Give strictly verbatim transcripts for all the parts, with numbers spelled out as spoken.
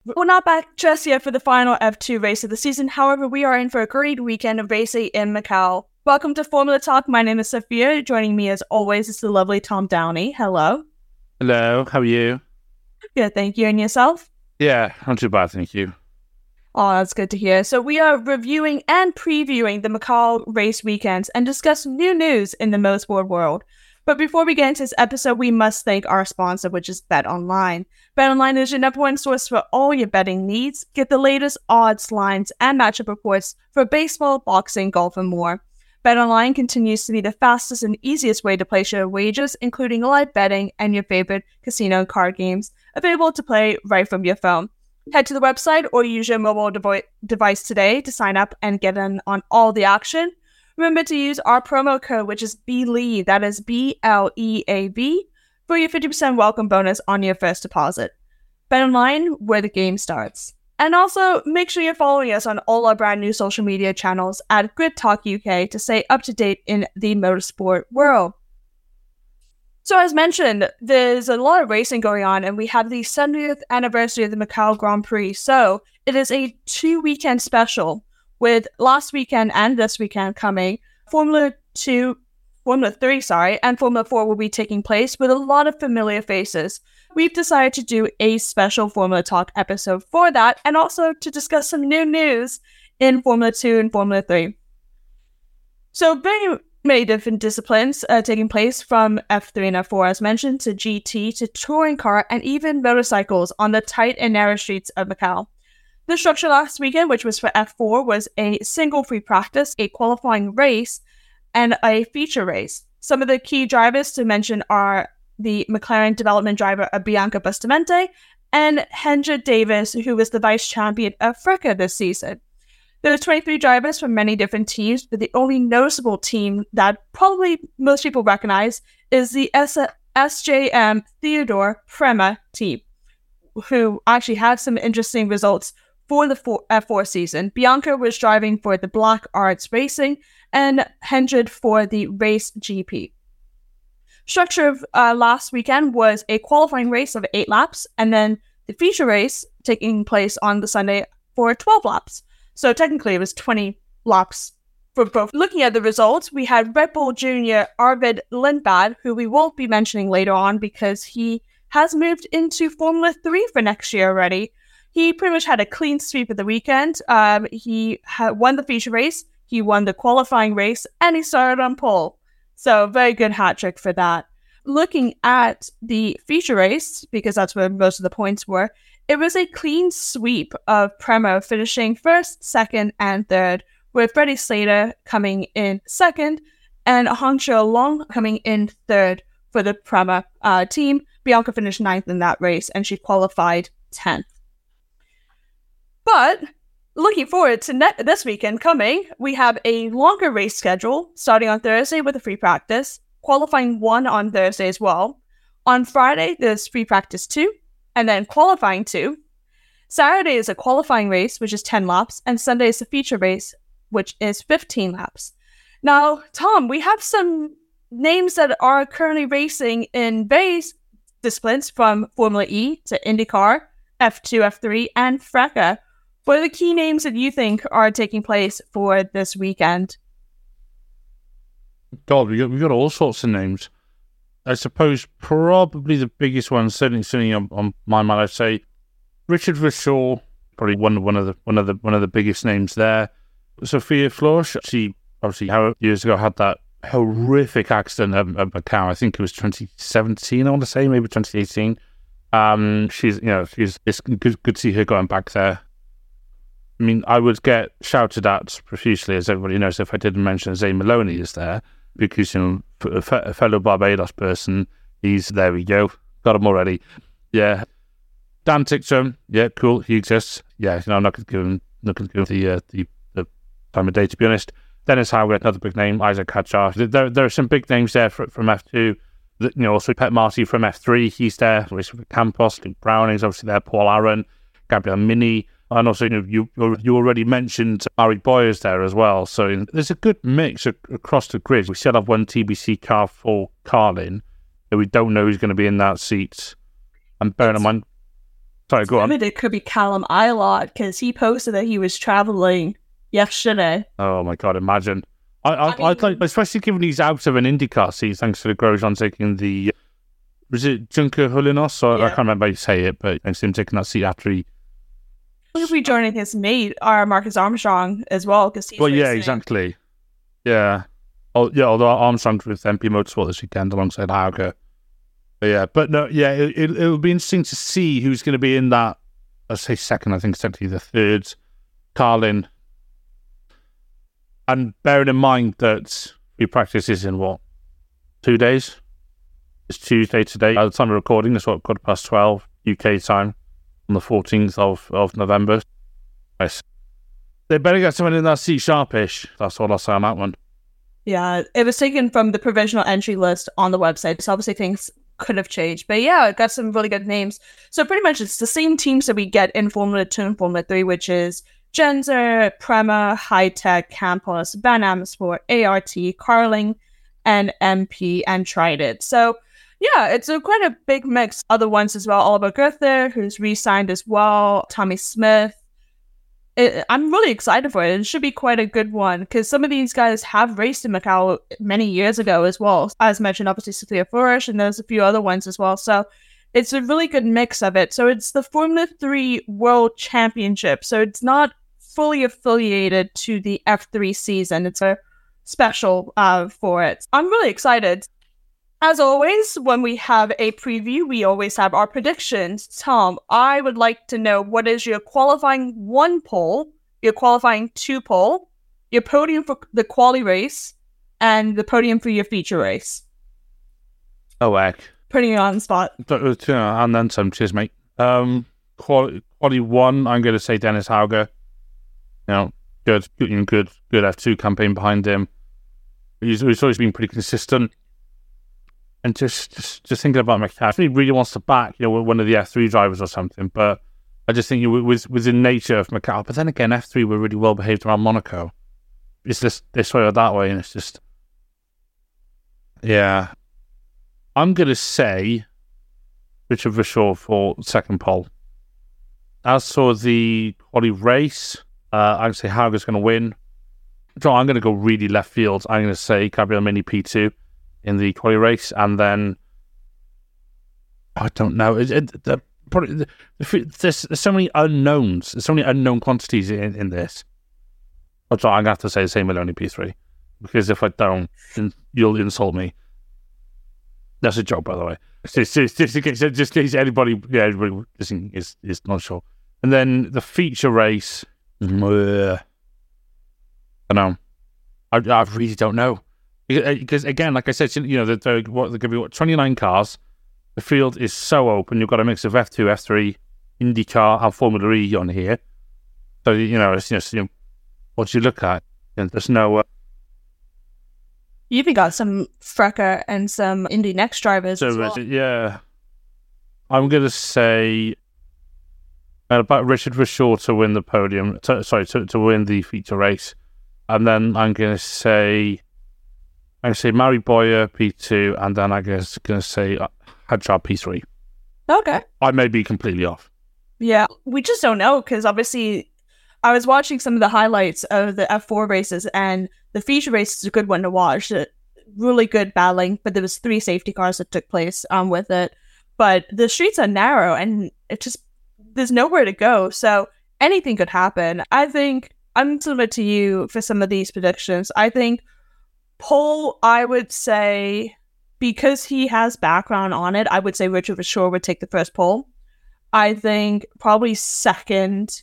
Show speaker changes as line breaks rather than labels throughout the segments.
We're not back just yet for the final F two race of the season. However, we are in for a great weekend of racing in Macau. Welcome to Formula Talk. My name is Sophia. Joining me as always is the lovely Tom Downey. Hello.
Hello. How are you?
Good, thank you. And yourself?
Yeah, not too bad, thank you.
Oh, that's good to hear. So we are reviewing and previewing the Macau race weekends and discuss new news in the motorsport world. But before we get into this episode, we must thank our sponsor, which is BetOnline. BetOnline is your number one source for all your betting needs. Get the latest odds, lines, and matchup reports for baseball, boxing, golf, and more. BetOnline continues to be the fastest and easiest way to place your wagers, including live betting and your favorite casino and card games, available to play right from your phone. Head to the website or use your mobile devo- device today to sign up and get in on all the action. Remember to use our promo code, which is BLEAV, that is B L E A V, for your fifty percent welcome bonus on your first deposit. BetOnline, where the game starts. And also, make sure you're following us on all our brand new social media channels at Grid Talk U K to stay up to date in the motorsport world. So as mentioned, there's a lot of racing going on, and we have the seventieth anniversary of the Macau Grand Prix. So it is a two-weekend special, with last weekend and this weekend coming. Formula two, Formula three, sorry, and Formula four will be taking place with a lot of familiar faces. We've decided to do a special Formula Talk episode for that, and also to discuss some new news in Formula two and Formula three. So very many different disciplines uh, taking place, from F three and F four as mentioned, to G T, to touring car, and even motorcycles on the tight and narrow streets of Macau. The structure last weekend, which was for F four, was a single free practice, a qualifying race, and a feature race. Some of the key drivers to mention are the McLaren development driver of Bianca Bustamante and Hendra Davis, who was the vice champion of FRECA this season. There are twenty-three drivers from many different teams, but the only noticeable team that probably most people recognize is the S J M Theodore Prema team, who actually had some interesting results for the F four season. Bianca was driving for the Black Arts Racing and Hendred for the Race G P. Structure of uh, last weekend was a qualifying race of eight laps, and then the feature race taking place on the Sunday for twelve laps. So technically it was twenty laps for both. Looking at the results, we had Red Bull Junior Arvid Lindblad, who we won't be mentioning later on because he has moved into Formula three for next year already. He pretty much had a clean sweep of the weekend. Um, he ha- won the feature race, he won the qualifying race, and he started on pole. So very good hat trick for that. Looking at the feature race, because that's where most of the points were, it was a clean sweep of Prema finishing first, second, and third, with Freddie Slater coming in second and Hong Cheo Long coming in third for the Prema uh, team. Bianca finished ninth in that race, and she qualified tenth. But looking forward to ne- this weekend coming, we have a longer race schedule starting on Thursday with a free practice, qualifying one on Thursday as well. On Friday, there's free practice two, and then qualifying two. Saturday is a qualifying race, which is ten laps, and Sunday is a feature race, which is fifteen laps. Now, Tom, we have some names that are currently racing in various disciplines, from Formula E to IndyCar, F two, F three, and FRECA. What are the key names that you think are taking place for this weekend?
God, we got, we got all sorts of names. I suppose probably the biggest one, certainly, certainly on, on my mind, I'd say Richard Verschoor, probably one one of the one of the one of the biggest names there. Sophia Flörsch, she obviously how years ago had that horrific accident at, at Macau. I think it was twenty seventeen. I want to say maybe twenty eighteen. Um, she's you know she's it's good good to see her going back there. I mean, I would get shouted at profusely, as everybody knows, if I didn't mention Zane Maloney is there, because, you know, a, fe- a fellow Barbados person, he's, there we go, got him already. Yeah. Dan Ticktum, yeah, cool, he exists. Yeah, you know, I'm not going to give him, not going to give him the, uh, the, the time of day, to be honest. Dennis Howard, another big name, Isaac Hatchar. There, there are some big names there for, from F two. You know, also Pet Marty from F three, he's there. Campos, Luke Browning's obviously there, Paul Aaron, Gabriel Mini. And also, you know, you you already mentioned Ari Boyers there as well. So you know, there's a good mix a- across the grid. We still have one T B C car for Carlin, but we don't know who's going to be in that seat. And bearing in mind, Sorry, go on.
It could be Callum Ilott because he posted that he was traveling yesterday.
Oh my God, imagine. I, I, I,
I mean,
like, especially given he's out of an IndyCar seat thanks to the Grosjean taking the, was it Junker Hulinos? Or
Yeah.
I can't remember how you say it, but thanks to him taking that seat after he.
He'll be joining his mate, our Marcus Armstrong, as well. Because he's
Well, yeah,
racing.
exactly. Yeah. Oh, yeah, although Armstrong's with M P Motorsport this weekend alongside Hauger. But yeah, but no, yeah, it, it, it'll be interesting to see who's going to be in that, I'd say second, I think it's technically the third, Carlin. And bearing in mind that we practice is in what, two days? It's Tuesday today. At the time of recording, it's what, quarter past twelve U K time on the fourteenth of, of November. Yes. They better get someone in that seat sharpish. That's all I'll say on that one.
Yeah, it was taken from the provisional entry list on the website, so obviously things could have changed. But yeah, it got some really good names. So pretty much it's the same teams that we get in Formula two and Formula three, which is Genzer, Prema, High-Tech, Campos, Van Amersfoort, A R T, Carling, and M P, and Trident. So yeah, it's a quite a big mix. Other ones as well, Oliver Guther, who's re-signed as well, Tommy Smith. It, I'm really excited for it. It should be quite a good one because some of these guys have raced in Macau many years ago as well. As mentioned, obviously Sophia Flourish, and there's a few other ones as well. So it's a really good mix of it. So it's the Formula three World Championship. So it's not fully affiliated to the F three season. It's a special uh, for it. I'm really excited. As always, when we have a preview, we always have our predictions. Tom, I would like to know what is your qualifying one pole, your qualifying two pole, your podium for the quali race, and the podium for your feature race.
Oh, heck.
Putting you on the spot.
But, uh, and then some. Cheers, mate. Um, quali, quali one, I'm going to say Dennis Hauger. You know, good, good, good, good F two campaign behind him. He's, he's always been pretty consistent. And just, just, just thinking about McCaffrey, he really wants to back, you know, one of the F three drivers or something. But I just think, you know, with within nature of McCaffrey. But then again, F three were really well behaved around Monaco. It's just this way or that way, and it's just, yeah. I'm gonna say Richard Vishaw for second pole. As for the quali race, uh, I'm gonna say Hauger's gonna win. So I'm gonna go really left field. I'm gonna say Gabriel Mini P two. In the quali race, and then I don't know. It, it, the, probably, the, there's, there's so many unknowns. There's so many unknown quantities in, in this. Oh, so I'm gonna have to say the same with only P three because if I don't, then you'll insult me. That's a joke, by the way. Just, just, just, in, case, just in case anybody, yeah, everybody listening is is not sure. And then the feature race. Uh, I don't know. I, I really don't know. Because again, like I said, you know, they're, what, they're going to be what, twenty-nine cars. The field is so open. You've got a mix of F two, F three, IndyCar, and Formula E on here. So you know, it's just, you know, what do you look at? And there's no. Uh...
You even got some Frecker and some Indy Next drivers.
So
as well.
Yeah, I'm going to say about Richard Vishaw to win the podium. To, sorry, to to win the feature race, and then I'm going to say. I'm going to say Mary Boyer P two, and then I'm going to say Hadjar P three.
Okay.
I may be completely off.
Yeah, we just don't know, because obviously I was watching some of the highlights of the F four races, and the feature race is a good one to watch. Uh, really good battling, but there was three safety cars that took place um, with it. But the streets are narrow, and it just, there's nowhere to go, so anything could happen. I think, I'm similar to you for some of these predictions. I think pole, I would say, because he has background on it, I would say Richard Vishaw would take the first pole. I think probably second,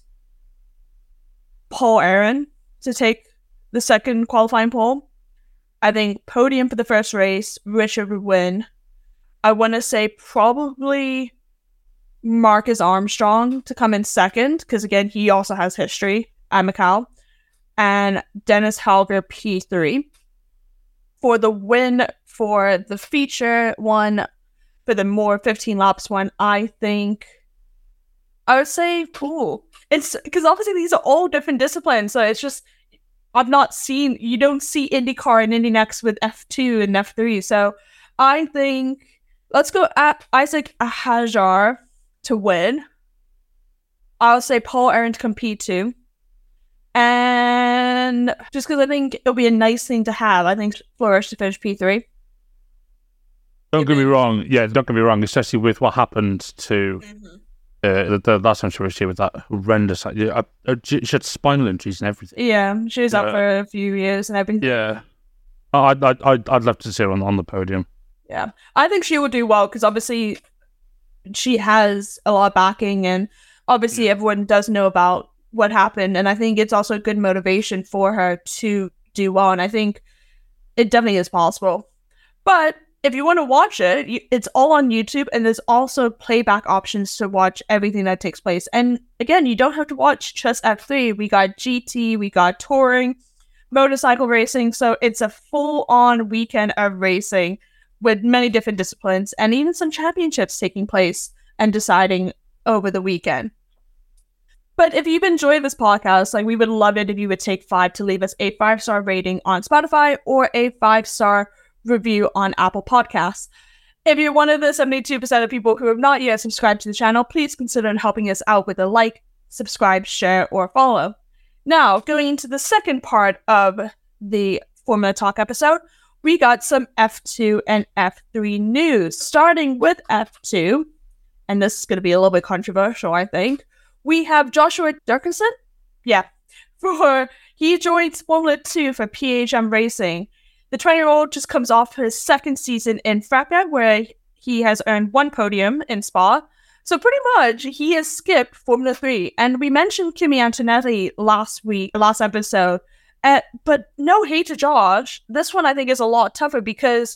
Paul Aaron to take the second qualifying pole. I think podium for the first race, Richard would win. I want to say probably Marcus Armstrong to come in second, because again, he also has history at Macau. And Dennis Hauger P three. For the win for the feature one, for the more fifteen laps one, I think I would say pool. It's because obviously these are all different disciplines, so it's just I've not seen you don't see IndyCar and IndyNext with F two and F three. So I think let's go at Isaac Hadjar to win. I'll say Paul Aaron to compete too. And just because I think it'll be a nice thing to have, I think Flourish to finish P three.
Don't get me wrong. Yeah, don't get me wrong, especially with what happened to mm-hmm. uh, the, the last time she was here with that horrendous... Uh, uh, she had spinal injuries and everything.
Yeah, she was out
uh,
for a few years and everything.
Yeah. I'd, I'd, I'd, I'd love to see her on, on the podium.
Yeah. I think she will do well because obviously she has a lot of backing and obviously yeah. everyone does know about what happened, and I think it's also a good motivation for her to do well, and I think it definitely is possible. But if you want to watch it, it's all on YouTube, and there's also playback options to watch everything that takes place. And again, you don't have to watch just F three. We got G T, we got touring, motorcycle racing, so it's a full-on weekend of racing with many different disciplines, and even some championships taking place and deciding over the weekend. But if you've enjoyed this podcast, like we would love it if you would take five to leave us a five-star rating on Spotify or a five-star review on Apple Podcasts. If you're one of the seventy-two percent of people who have not yet subscribed to the channel, please consider helping us out with a like, subscribe, share, or follow. Now, going into the second part of the Formula Talk episode, we got some F two and F three news. Starting with F two, and this is going to be a little bit controversial, I think. We have Joshua Durkison. Yeah. For he joins Formula two for P H M Racing. The twenty-year-old just comes off his second season in FRECA, where he has earned one podium in Spa. So pretty much, he has skipped Formula three. And we mentioned Kimi Antonelli last week, last episode. Uh, but no hate to Josh. This one I think is a lot tougher because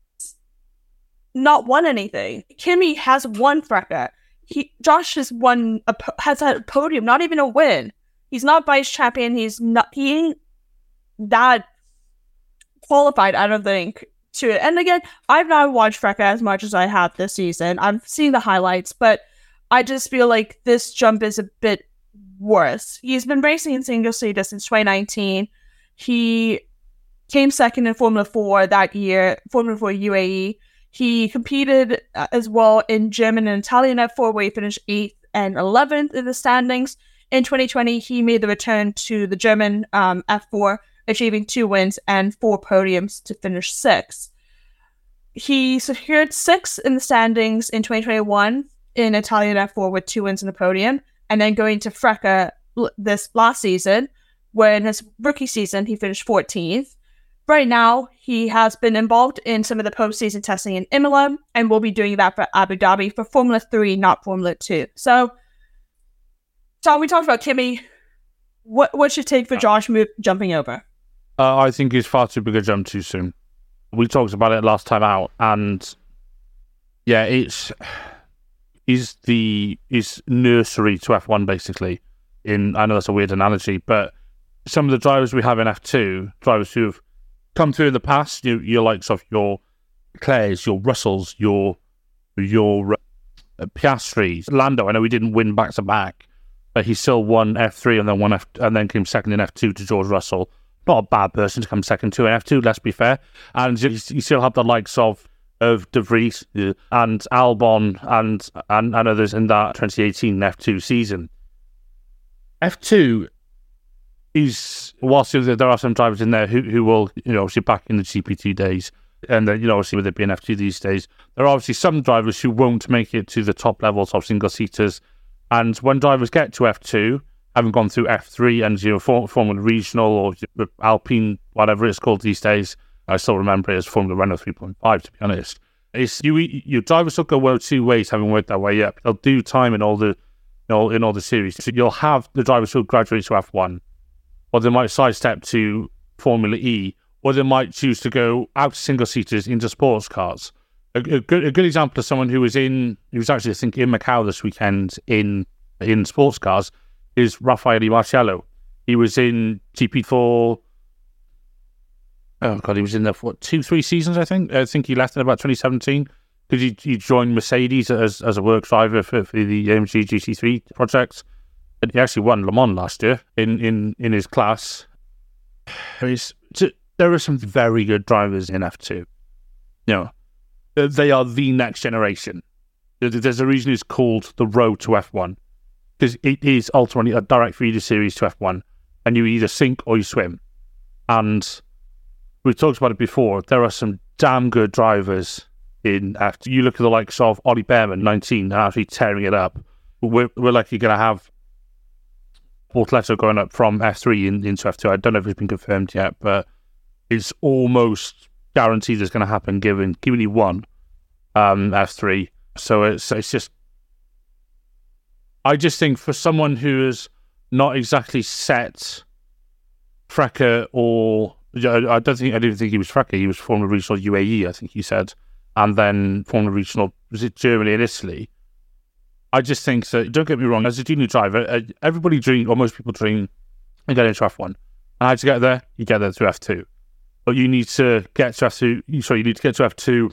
not won anything. Kimi has won FRECA. He, Josh has won, a, has had a podium, not even a win. He's not vice champion. He's not, he ain't that qualified, I don't think, to it. And again, I've not watched FRECA as much as I have this season. I've seen the highlights, but I just feel like this jump is a bit worse. He's been racing in single seater since twenty nineteen. He came second in Formula four that year, Formula four U A E. He competed uh, as well in German and Italian F four, where he finished eighth and eleventh in the standings. In twenty twenty, he made the return to the German um, F four, achieving two wins and four podiums to finish sixth. He secured sixth in the standings in twenty twenty-one in Italian F four with two wins and a podium, and then going to FRECA this last season, where in his rookie season, he finished fourteenth. Right now, he has been involved in some of the postseason testing in Imola, and will be doing that for Abu Dhabi for Formula three, not Formula two. So, Tom, we talked about Kimi. What what's your take for Josh move, jumping over?
Uh, I think he's far too big a jump too soon. We talked about it last time out, and yeah, it's he's the he's nursery to F one basically. In I know that's a weird analogy, but some of the drivers we have in F two, drivers who've come through in the past, you, your likes of your Leclercs, your Russells, your your uh, Piastris, Lando. I know he didn't win back to back, but he still won F three and then won F and then came second in F two to George Russell. Not a bad person to come second to in F two. Let's be fair. And you, you still have the likes of of De Vries uh, and Albon and, and and others in that twenty eighteen F two season. F two. Is whilst there are some drivers in there who, who will, you know, obviously back in the G P T days, and then, you know, obviously with it being F two these days, there are obviously some drivers who won't make it to the top levels of single seaters. And when drivers get to F two, having gone through F three and, you know, Formula Regional or Alpine, whatever it's called these days, I still remember it as Formula Renault three point five, to be honest. It's you, your drivers will go one or two ways, having worked their way up. They'll do time in all the, you know, in all the series. So you'll have the drivers who graduate to F one. Or they might sidestep to Formula E, or they might choose to go out to single-seaters into sports cars. A, a, good, a good example of someone who was in, who was actually, I think, in Macau this weekend in in sports cars is Raffaele Marciello. He was in G P four, oh God, he was in there for what, two, three seasons, I think. I think he left in about twenty seventeen because he, he joined Mercedes as, as a work driver for, for the A M G G T three project. And he actually won Le Mans last year in, in, in his class. It's, there are some very good drivers in F two. You know, they are the next generation. There's a reason it's called the road to F one. because it is ultimately a direct feeder series to F one, and you either sink or you swim. And we talked about it before. There are some damn good drivers in F two. You look at the likes of Ollie Behrman, nineteen, and actually tearing it up. We're, we're likely going to have Bortoleto going up from F three in, into F two. I don't know if it's been confirmed yet, but it's almost guaranteed it's going to happen given given he won um, F three. So it's it's just, I just think for someone who is not exactly set Frecker or I don't think I didn't think he was Frecker. He was Formula Regional U A E, I think he said, and then Formula Regional, was it Germany and Italy? I just think that, don't get me wrong, as a junior driver, everybody dream, or most people dream, and get into F one. And how to get there? You get there through F two. But you need to get to F two, sorry, you need to get to F two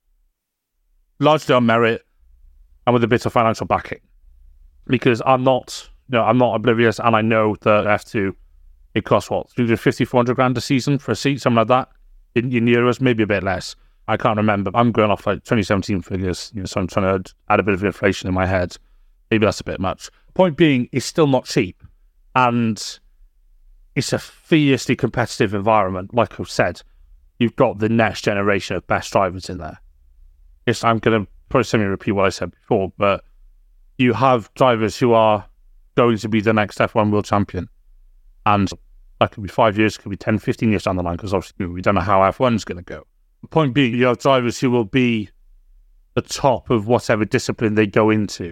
largely on merit and with a bit of financial backing. Because I'm not, you know, I'm not oblivious, and I know that F two, it costs what, three hundred fifty, four hundred grand a season for a seat, something like that, in, in euros, maybe a bit less. I can't remember. I'm going off like twenty seventeen figures, you know, so I'm trying to add a bit of inflation in my head. Maybe that's a bit much. Point being, it's still not cheap, and it's a fiercely competitive environment. Like I've said, you've got the next generation of best drivers in there. It's, I'm going to probably semi-repeat what I said before, but you have drivers who are going to be the next F one world champion. And that could be five years, could be ten, fifteen years down the line, because obviously we don't know how F one's going to go. The point being, you have drivers who will be the top of whatever discipline they go into.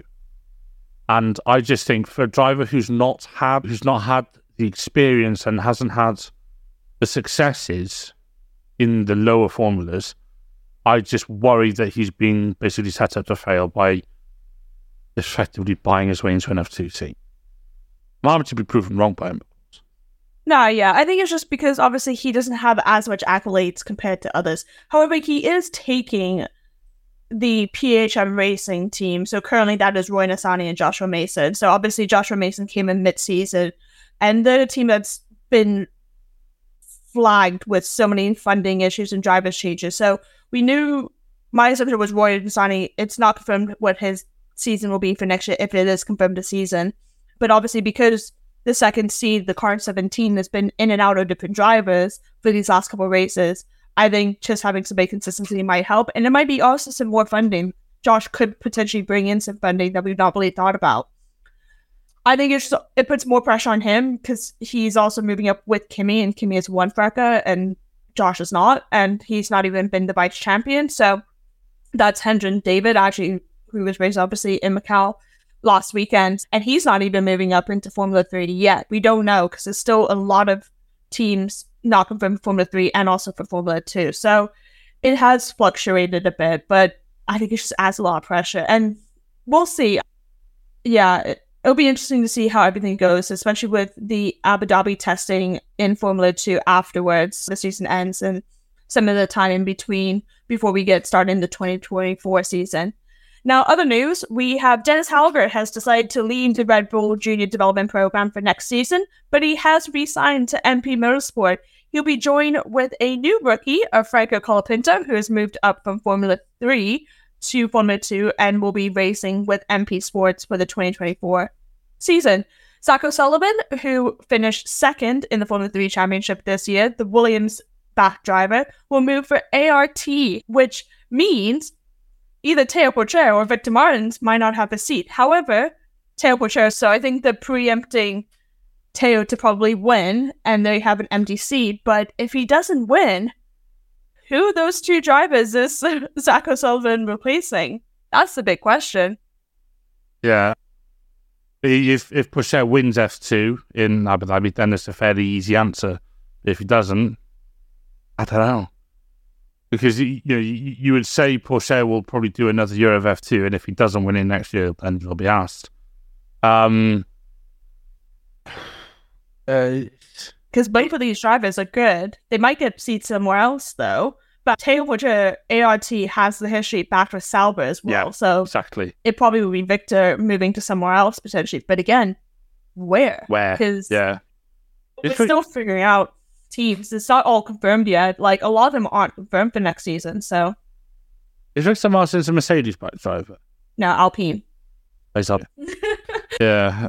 And I just think for a driver who's not had, who's not had the experience and hasn't had the successes in the lower formulas, I just worry that he's being basically set up to fail by effectively buying his way into an F two team. I'm happy to be proven wrong by him.
No, yeah, I think it's just because obviously he doesn't have as much accolades compared to others. However, he is taking the P H M Racing team. So currently that is Roy Nissany and Joshua Mason. So obviously Joshua Mason came in mid-season, and they're a team that's been flagged with so many funding issues and drivers changes. So we knew, my assumption was Roy Nissany. It's not confirmed what his season will be for next year, if it is confirmed this season. But obviously because the second seed, the Car seventeen, has been in and out of different drivers for these last couple of races, I think just having some big consistency might help. And it might be also some more funding. Josh could potentially bring in some funding that we've not really thought about. I think it's, it puts more pressure on him because he's also moving up with Kimi, and Kimi is one Frecker and Josh is not. And he's not even been the vice champion. So that's Hendren David, actually, who was raised obviously in Macau last weekend, and he's not even moving up into Formula three yet. We don't know because there's still a lot of teams not confirmed for Formula three and also for Formula two. So it has fluctuated a bit, but I think it just adds a lot of pressure, and we'll see. Yeah, it, it'll be interesting to see how everything goes, especially with the Abu Dhabi testing in Formula two afterwards. The season ends and some of the time in between before we get started in the twenty twenty-four season. Now, other news, we have Dennis Hauger has decided to leave the Red Bull Junior Development Program for next season, but he has re-signed to M P Motorsport. He'll be joined with a new rookie, of Franco Colapinto, who has moved up from Formula three to Formula two and will be racing with M P Sports for the twenty twenty-four season. Zach O'Sullivan, who finished second in the Formula three Championship this year, the Williams back driver, will move for A R T, which means either Teo Porcher or Victor Martins might not have a seat. However, Teo Porcher, so I think they're preempting Teo to probably win, and they have an empty seat. But if he doesn't win, who those two drivers is Zach O'Sullivan replacing? That's the big question.
Yeah. If if Porcher wins F two in Abu Dhabi, then it's a fairly easy answer. If he doesn't, I don't know. Because you know, you would say Porcher will probably do another year of F two, and if he doesn't win it next year, then he'll be asked. Um,
because uh, both of these drivers are good. They might get seats somewhere else, though. But Teo Porcher, A R T has the history back with Sauber as well.
Yeah,
so
exactly.
It probably would be Victor moving to somewhere else potentially. But again, where?
Where?
Because
yeah,
we're it's still pretty- figuring out teams. It's not all confirmed yet. Like, a lot of them aren't confirmed for next season, so.
Is Victor Martins a Mercedes bike driver?
No, Alpine.
He's up. Yeah.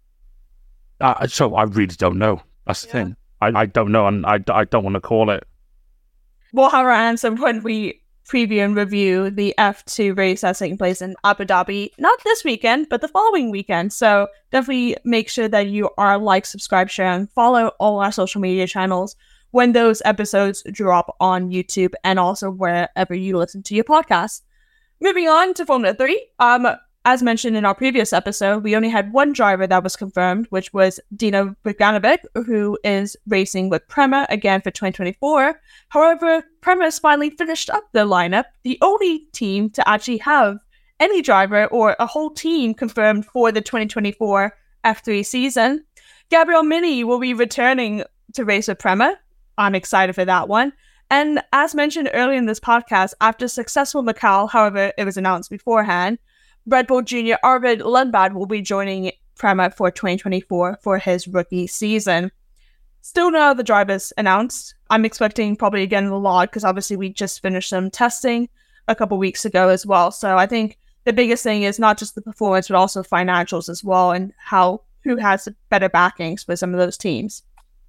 Uh, so I really don't know. That's the yeah. thing. I, I don't know, and I, I don't want to call it.
We'll have our answer when we preview and review the F two race that's taking place in Abu Dhabi. Not this weekend, but the following weekend. So definitely make sure that you are like, subscribe, share, and follow all our social media channels when those episodes drop on YouTube and also wherever you listen to your podcast. Moving on to Formula three. Um, as mentioned in our previous episode, we only had one driver that was confirmed, which was Dino Beganovic, who is racing with Prema again for twenty twenty-four. However, Prema has finally finished up the lineup, the only team to actually have any driver or a whole team confirmed for the twenty twenty-four F three season. Gabriel Mini will be returning to race with Prema. I'm excited for that one. And as mentioned earlier in this podcast, after successful Macau, however, it was announced beforehand, Red Bull Junior Arvid Lundbad will be joining Prema for twenty twenty-four for his rookie season. Still no other drivers announced. I'm expecting probably again a lot because obviously we just finished some testing a couple weeks ago as well. So I think the biggest thing is not just the performance, but also financials as well and how who has better backings for some of those teams.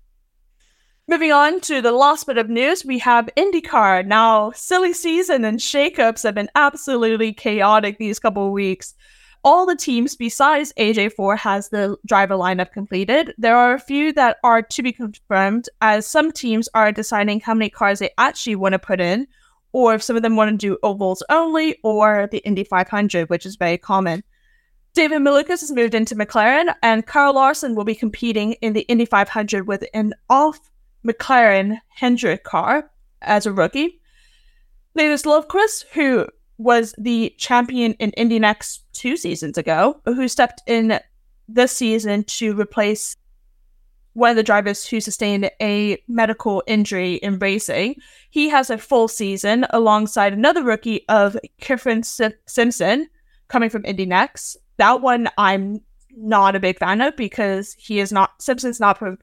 Moving on to the last bit of news, we have IndyCar. Now, silly season and shakeups have been absolutely chaotic these couple of weeks. All the teams besides A J four has the driver lineup completed. There are a few that are to be confirmed, as some teams are deciding how many cars they actually want to put in, or if some of them want to do ovals only, or the Indy five hundred, which is very common. David Malukas has moved into McLaren, and Kyle Larson will be competing in the Indy five hundred with an off McLaren Hendrick car as a rookie. Linus Lundqvist, who was the champion in IndyNext two seasons ago, who stepped in this season to replace one of the drivers who sustained a medical injury in racing. He has a full season alongside another rookie of Kyffin Simpson coming from IndyNext. That one I'm not a big fan of because he is not Simpson's not pro-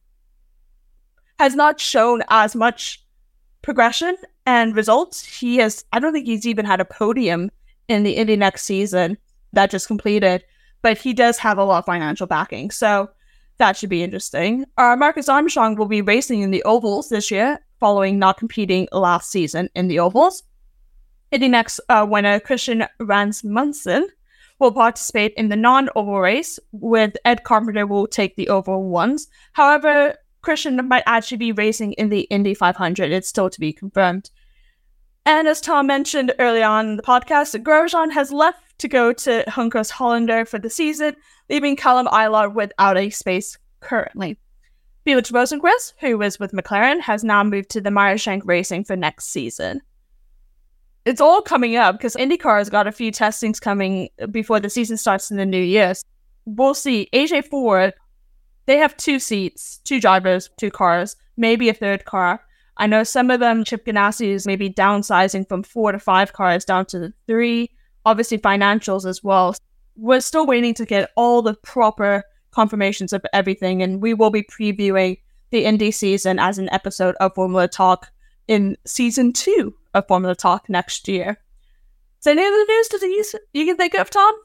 has not shown as much progression and results. He has, I don't think he's even had a podium in the Indy next season that just completed, but he does have a lot of financial backing. So that should be interesting. Uh, Marcus Armstrong will be racing in the ovals this year, following not competing last season in the ovals. Indy next uh, winner Christian Rasmussen will participate in the non-oval race, with Ed Carpenter will take the oval ones. However, Christian might actually be racing in the Indy five hundred. It's still to be confirmed. And as Tom mentioned early on in the podcast, Grosjean has left to go to Juncos Hollander for the season, leaving Callum Ilott without a space currently. Felix Rosenqvist, who was with McLaren, has now moved to the Meyershank Racing for next season. It's all coming up because IndyCar has got a few testings coming before the season starts in the new year. We'll see. A J four, they have two seats, two drivers, two cars, maybe a third car. I know some of them, Chip Ganassi is maybe downsizing from four to five cars down to three. Obviously financials as well. We're still waiting to get all the proper confirmations of everything, and we will be previewing the Indy season as an episode of Formula Talk in season two of Formula Talk next year. Is there any other news that you, you can think of, Tom?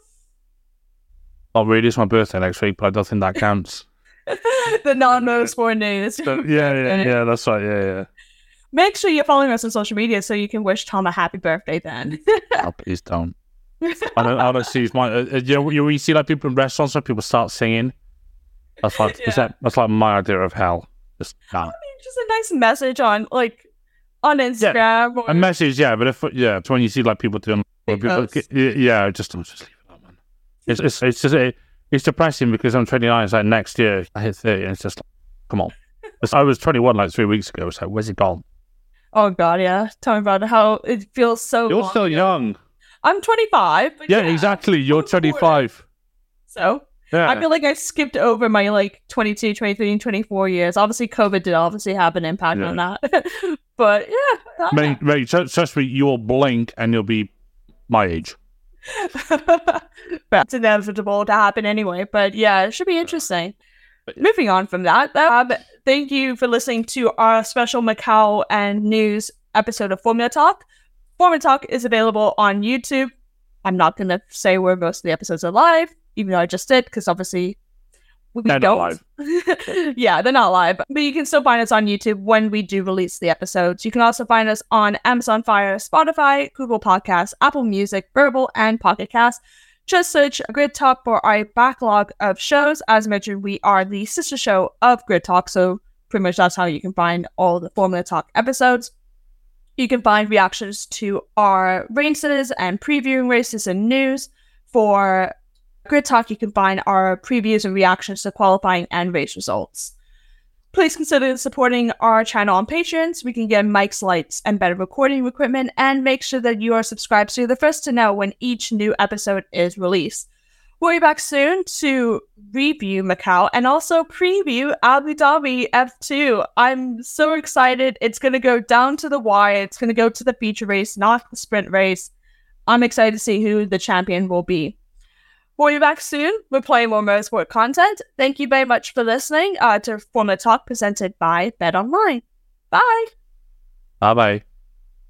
Not really. It's my birthday next week, but I don't think that counts.
The non-motorsport news.
So, yeah, yeah, yeah, that's right, yeah, yeah.
Make sure you're following us on social media so you can wish Tom a happy birthday then.
Oh, please don't. I don't, I don't see my, uh, you know, you, you see like people in restaurants where people start singing. That's like, yeah. that, that's like my idea of hell. Just, nah.
I mean, just a nice message on, like, on Instagram.
Yeah,
or...
a message, yeah, but if, yeah, it's when you see like people doing, people, yeah, just, just leave it out, man. It's, it's, it's just, it, it's depressing because I'm twenty-nine, it's like next year I hit thirty and it's just like, come on. I was twenty-one like three weeks ago, so where's it gone?
Oh god, yeah. Tell me about how it feels so
You're
long.
still young.
I'm twenty-five. But
yeah,
yeah,
exactly. You're twenty-five.
So, yeah. I feel like I skipped over my like twenty-two, twenty-three, and twenty-four years. Obviously, COVID did obviously have an impact yeah. on that. But yeah.
Mate, mate, trust me, you'll blink and you'll be my age.
But it's inevitable to happen anyway. But yeah, it should be interesting. But, yeah. Moving on from that, um, thank you for listening to our special Macau and news episode of Formula Talk. Formula Talk is available on YouTube. I'm not going to say where most of the episodes are live. even though I just did, because obviously we
they're
don't.
Not live.
Yeah, they're not live. But you can still find us on YouTube when we do release the episodes. You can also find us on Amazon Fire, Spotify, Google Podcasts, Apple Music, Verbal, and Pocket Cast. Just search Grid Talk for our backlog of shows. As mentioned, we are the sister show of Grid Talk, so pretty much that's how you can find all the Formula Talk episodes. You can find reactions to our races and previewing races and news. For Grid Talk, you can find our previews and reactions to qualifying and race results. Please consider supporting our channel on Patreon so we can get mics, lights, and better recording equipment, and make sure that you are subscribed so you're the first to know when each new episode is released. We'll be back soon to review Macau and also preview Abu Dhabi F two. I'm so excited. It's going to go down to the wire. It's going to go to the feature race, not the sprint race. I'm excited to see who the champion will be. We'll be back soon. We're playing more motorsport content. Thank you very much for listening uh, to Formula Talk presented by BetOnline. Bye.
Bye bye.